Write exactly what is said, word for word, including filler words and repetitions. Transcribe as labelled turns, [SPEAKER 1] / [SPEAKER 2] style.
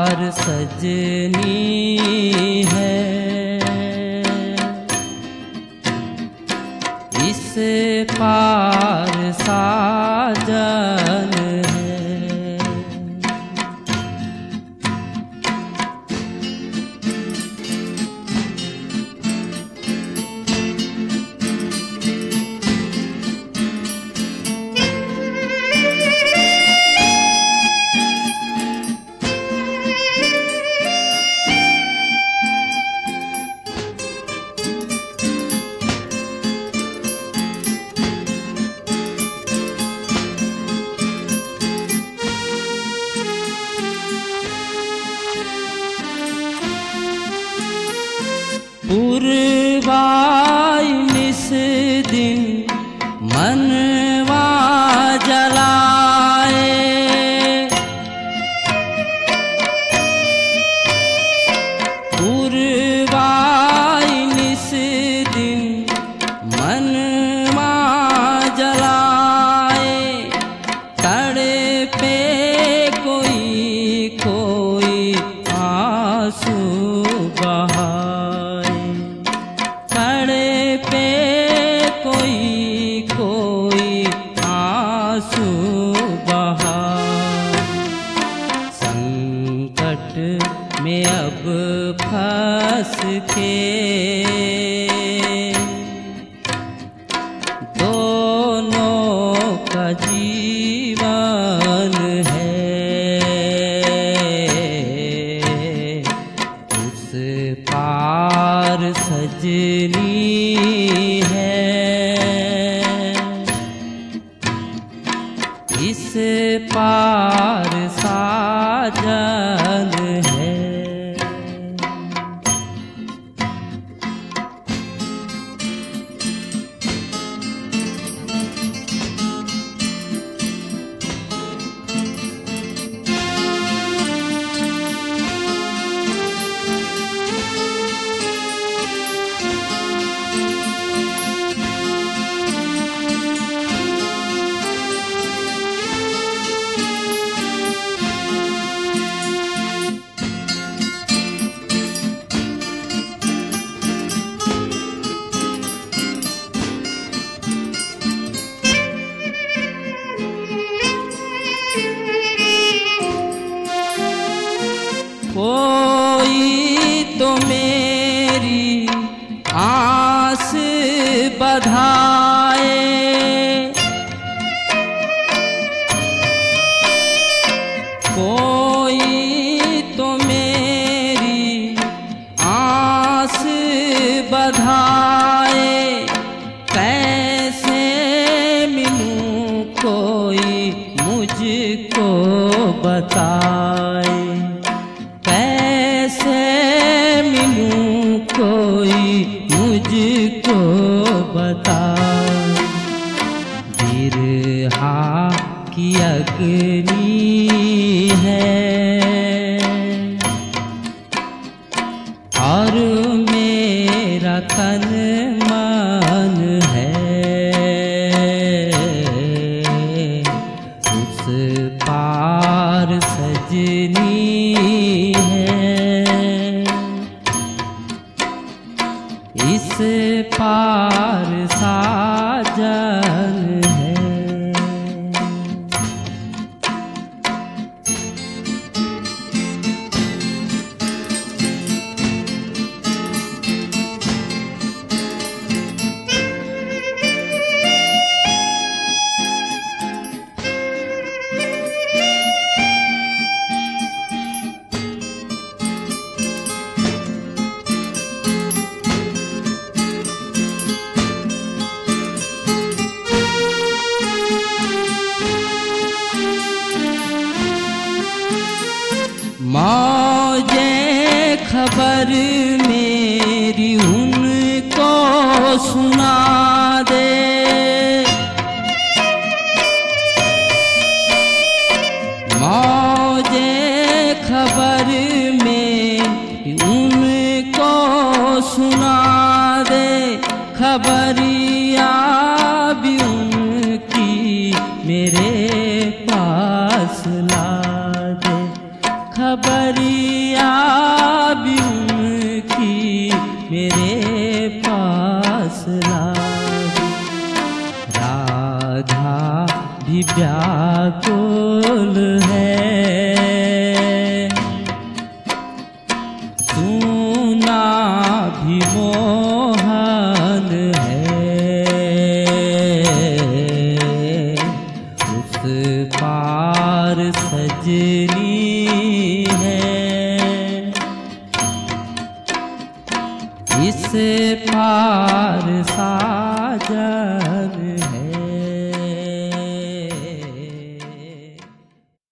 [SPEAKER 1] पार सजनी है, इस पार साजन है। पूर्वाई निस दिन मनवा जलाए, पूर्वाई निस दिन मनवा जलाए। तड़पे कोई कोई आंसू बहाए, पे कोई कोई आंसू बहाए। संकट में अब फंस के दोनों का जीवन है, उस पार सजनी है, इस पार साजन है। कोई तो मेरी आस बधाए, कोई तो मेरी आस बधाए। कैसे मिलूं कोई मुझको बताए, कैसे मिलूं कोई मुझको बताए। बिरहा की अग्नि है और मेरा तन मन है, उस पार सजनी है, इस पार साजन है। मौजे खबर मेरी उनको सुना दे, मौजे खबर मेरी उनको सुना दे। खबरिया भी उनकी मेरे पास ला दे, खबर घड़िया भी उनकी मेरे पास लाई। राधा भी व्याकुल है, सुना भी मोहन है, उस पार सजनी है, इस पार साजन